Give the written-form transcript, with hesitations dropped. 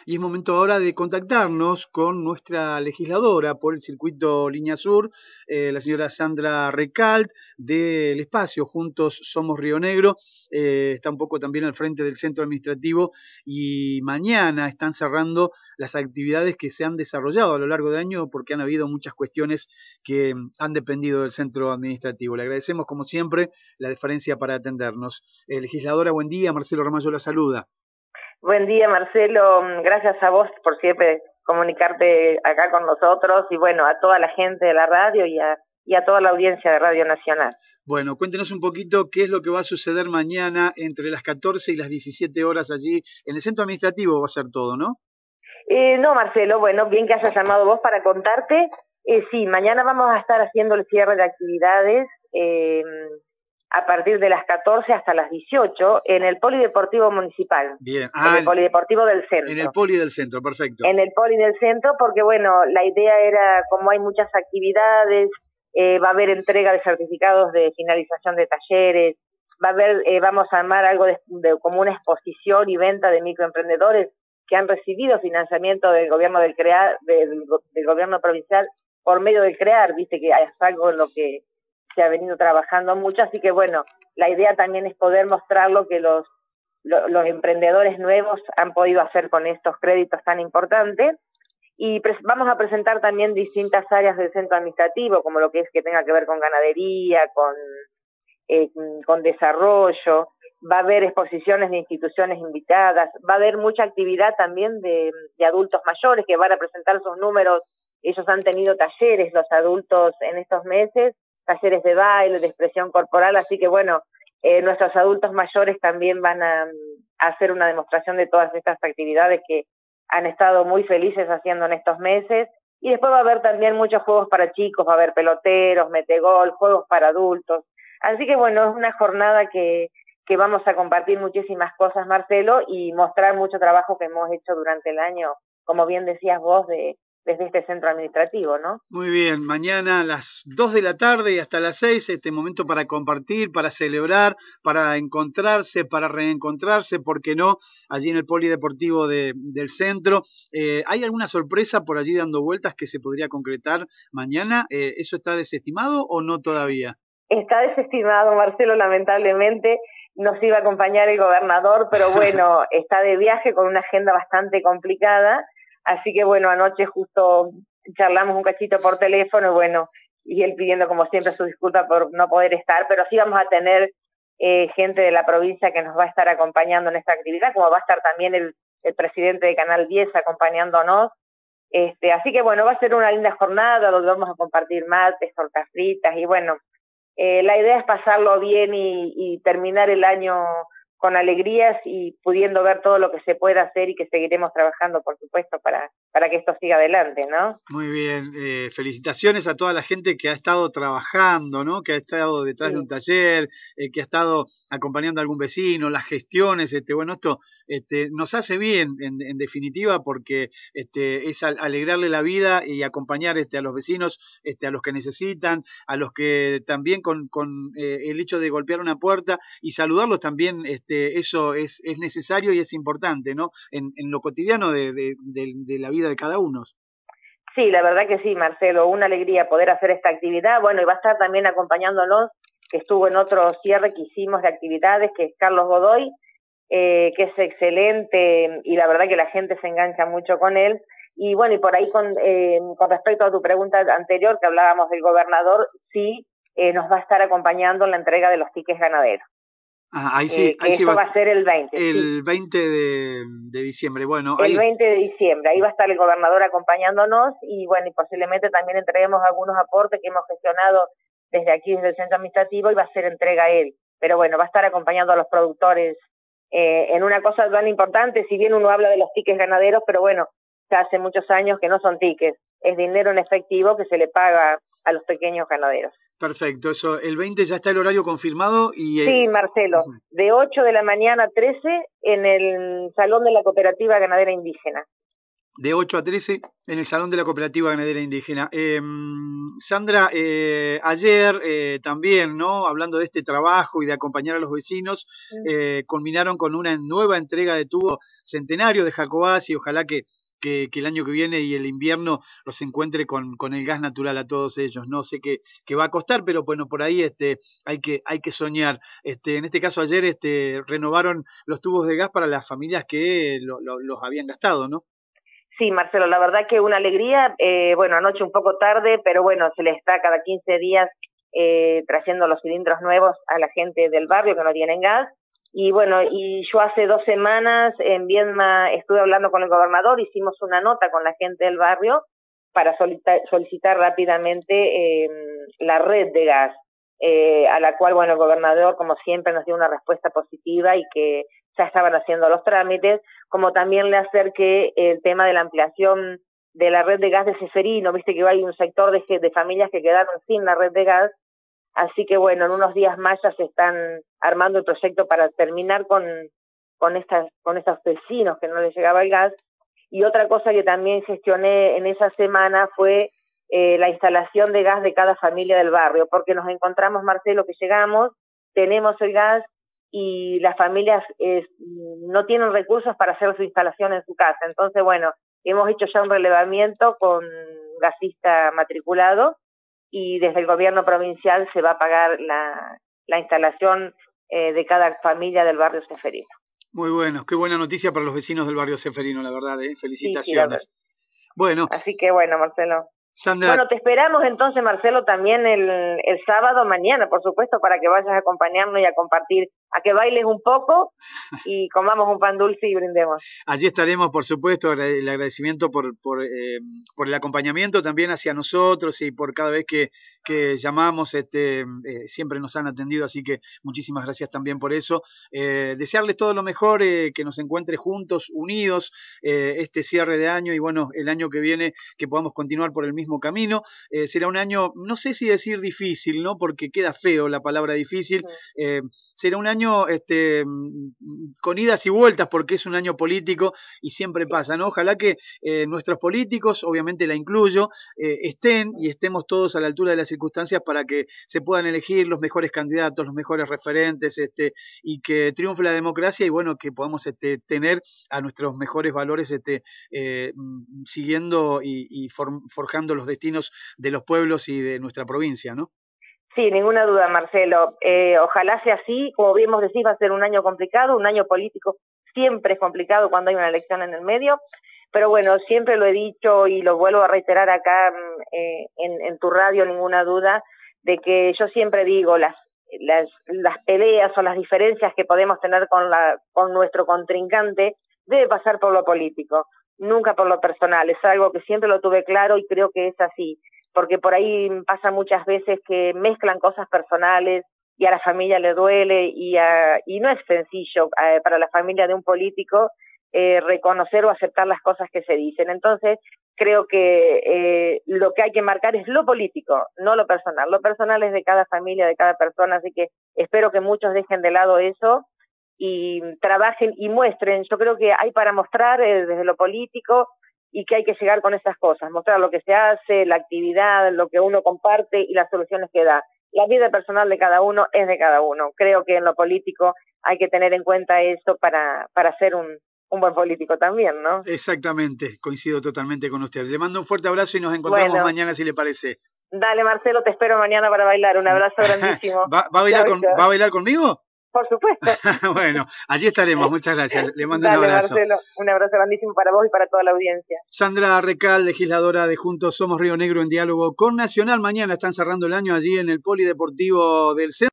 Y es momento ahora de contactarnos con nuestra legisladora por el circuito Línea Sur, la señora Sandra Recalt, del espacio Juntos Somos Río Negro. Está un poco también al frente del centro administrativo y mañana están cerrando las actividades que se han desarrollado a lo largo del año porque han habido muchas cuestiones que han dependido del centro administrativo. Le agradecemos, como siempre, la deferencia para atendernos. Legisladora, buen día. Marcelo Ramallo la saluda. Buen día, Marcelo. Gracias a vos por siempre comunicarte acá con nosotros y bueno, a toda la gente de la radio y a toda la audiencia de Radio Nacional. Bueno, cuéntenos un poquito qué es lo que va a suceder mañana entre las 14 y las 17 horas allí. En el centro administrativo va a ser todo, ¿no? No, Marcelo, bueno, bien que hayas llamado vos para contarte. Sí, mañana vamos a estar haciendo el cierre de actividades a partir de las 14 hasta las 18 en el Polideportivo Municipal. Bien. En el Polideportivo del Centro. En el Poli del Centro, perfecto. En el Poli del Centro, porque bueno, la idea era, como hay muchas actividades, va a haber entrega de certificados de finalización de talleres, va a haber, vamos a armar algo como una exposición y venta de microemprendedores que han recibido financiamiento del gobierno del gobierno provincial por medio del CREAR, viste que es algo en lo que se ha venido trabajando mucho, así que bueno, la idea también es poder mostrar lo que los emprendedores nuevos han podido hacer con estos créditos tan importantes. Y vamos a presentar también distintas áreas del centro administrativo, como lo que es que tenga que ver con ganadería, con desarrollo. Va a haber exposiciones de instituciones invitadas, va a haber mucha actividad también de adultos mayores que van a presentar sus números. Ellos han tenido talleres, los adultos, en estos meses, talleres de baile, de expresión corporal, así que bueno, nuestros adultos mayores también van a hacer una demostración de todas estas actividades que han estado muy felices haciendo en estos meses. Y después va a haber también muchos juegos para chicos, va a haber peloteros, metegol, juegos para adultos. Así que bueno, es una jornada que vamos a compartir muchísimas cosas, Marcelo, y mostrar mucho trabajo que hemos hecho durante el año, como bien decías vos, desde este centro administrativo, ¿no? Muy bien, mañana a las 2 de la tarde y hasta las 6, este momento para compartir, para celebrar, para encontrarse, para reencontrarse, ¿por qué no? Allí en el Polideportivo del centro. ¿Hay alguna sorpresa por allí dando vueltas que se podría concretar mañana? ¿Eso está desestimado o no todavía? Está desestimado, Marcelo, lamentablemente. Nos iba a acompañar el gobernador, pero bueno, está de viaje con una agenda bastante complicada. Así que bueno, anoche justo charlamos un cachito por teléfono y bueno, y él pidiendo como siempre su disculpa por no poder estar, pero sí vamos a tener gente de la provincia que nos va a estar acompañando en esta actividad, como va a estar también el presidente de Canal 10 acompañándonos. Así que bueno, va a ser una linda jornada donde vamos a compartir mates, tortas fritas y bueno, la idea es pasarlo bien y terminar el año con alegrías y pudiendo ver todo lo que se puede hacer y que seguiremos trabajando, por supuesto, para que esto siga adelante, ¿no? Muy bien, felicitaciones a toda la gente que ha estado trabajando, ¿no? Que ha estado detrás de un taller, que ha estado acompañando a algún vecino, las gestiones, bueno, esto nos hace bien, en definitiva, porque es alegrarle la vida y acompañar a los vecinos, a los que necesitan, a los que también con el hecho de golpear una puerta y saludarlos también, eso es necesario y es importante, ¿no? En lo cotidiano de la vida de cada uno. Sí, la verdad que sí, Marcelo, una alegría poder hacer esta actividad. Bueno, y va a estar también acompañándonos, que estuvo en otro cierre que hicimos de actividades, que es Carlos Godoy, que es excelente y la verdad que la gente se engancha mucho con él. Y bueno, y por ahí con respecto a tu pregunta anterior, que hablábamos del gobernador, sí, nos va a estar acompañando en la entrega de los tickets ganaderos. Ahí sí, eso va a ser el 20. El sí. 20 de diciembre, bueno. El 20 de diciembre, ahí va a estar el gobernador acompañándonos y bueno, y posiblemente también entreguemos algunos aportes que hemos gestionado desde aquí, desde el centro administrativo, y va a ser entrega a él. Pero bueno, va a estar acompañando a los productores en una cosa tan importante, si bien uno habla de los tickets ganaderos, pero bueno, ya hace muchos años que no son tickets, es dinero en efectivo que se le paga a los pequeños ganaderos. Perfecto, eso, el 20 ya está el horario confirmado y... Sí, Marcelo, de 8 de la mañana a 13 en el Salón de la Cooperativa Ganadera Indígena. de 8 a 13 en el Salón de la Cooperativa Ganadera Indígena. Sandra, ayer también, ¿no? Hablando de este trabajo y de acompañar a los vecinos, culminaron con una nueva entrega de tubo centenario de Jacobás y ojalá que el año que viene y el invierno los encuentre con el gas natural a todos ellos. No sé qué va a costar, pero bueno, por ahí hay que soñar. En este caso ayer renovaron los tubos de gas para las familias que los habían gastado, ¿no? Sí, Marcelo, la verdad que una alegría, bueno, anoche un poco tarde, pero bueno, se le está cada 15 días trayendo los cilindros nuevos a la gente del barrio que no tienen gas. Y bueno, y yo hace 2 semanas en Viedma estuve hablando con el gobernador, hicimos una nota con la gente del barrio para solicitar rápidamente la red de gas, a la cual, bueno, el gobernador, como siempre, nos dio una respuesta positiva y que ya estaban haciendo los trámites, como también le acerqué el tema de la ampliación de la red de gas de Ceferino, viste que hay un sector de familias que quedaron sin la red de gas, así que bueno, en unos días más ya se están armando el proyecto para terminar con estos vecinos que no les llegaba el gas. Y otra cosa que también gestioné en esa semana fue la instalación de gas de cada familia del barrio, porque nos encontramos, Marcelo, que llegamos, tenemos el gas, y las familias no tienen recursos para hacer su instalación en su casa. Entonces, bueno, hemos hecho ya un relevamiento con gasista matriculado y desde el gobierno provincial se va a pagar la instalación de cada familia del barrio Ceferino. Muy bueno, qué buena noticia para los vecinos del barrio Ceferino, la verdad, felicitaciones. Sí, bueno. Así que bueno, Marcelo. Sandra. Bueno, te esperamos entonces, Marcelo, también el sábado mañana, por supuesto, para que vayas a acompañarnos y a compartir, a que bailes un poco y comamos un pan dulce y brindemos. Allí estaremos, por supuesto, el agradecimiento por el acompañamiento también hacia nosotros y por cada vez que llamamos, siempre nos han atendido, así que muchísimas gracias también por eso. Desearles todo lo mejor, que nos encuentre juntos, unidos, este cierre de año y bueno, el año que viene que podamos continuar por el mismo camino. Será un año, no sé si decir difícil, ¿no? Porque queda feo la palabra difícil. Será un año con idas y vueltas porque es un año político y siempre pasa, ¿no? Ojalá que nuestros políticos, obviamente la incluyo, estemos todos a la altura de las circunstancias para que se puedan elegir los mejores candidatos, los mejores referentes, y que triunfe la democracia y bueno, que podamos tener a nuestros mejores valores siguiendo y forjando los destinos de los pueblos y de nuestra provincia, ¿no? Sí, ninguna duda, Marcelo. Ojalá sea así. Como bien vos decís, va a ser un año complicado, un año político siempre es complicado cuando hay una elección en el medio, pero bueno, siempre lo he dicho y lo vuelvo a reiterar acá en tu radio, ninguna duda, de que yo siempre digo, las peleas o las diferencias que podemos tener con nuestro contrincante debe pasar por lo político, nunca por lo personal. Es algo que siempre lo tuve claro y creo que es así, porque por ahí pasa muchas veces que mezclan cosas personales y a la familia le duele y no es sencillo para la familia de un político reconocer o aceptar las cosas que se dicen. Entonces, creo que lo que hay que marcar es lo político, no lo personal. Lo personal es de cada familia, de cada persona, así que espero que muchos dejen de lado eso y trabajen y muestren. Yo creo que hay para mostrar desde lo político y que hay que llegar con esas cosas, mostrar lo que se hace, la actividad, lo que uno comparte y las soluciones que da. La vida personal de cada uno es de cada uno. Creo que en lo político hay que tener en cuenta eso para ser un buen político también, ¿no? Exactamente, coincido totalmente con usted. Le mando un fuerte abrazo y nos encontramos mañana si le parece. Dale, Marcelo, te espero mañana para bailar. Un abrazo grandísimo. ¿Va a bailar conmigo? Por supuesto. Bueno, allí estaremos. Muchas gracias. Le mando Dale, un abrazo. Marcelo, un abrazo grandísimo para vos y para toda la audiencia. Sandra Recal, legisladora de Juntos Somos Río Negro en diálogo con Nacional. Mañana están cerrando el año allí en el Polideportivo del Centro.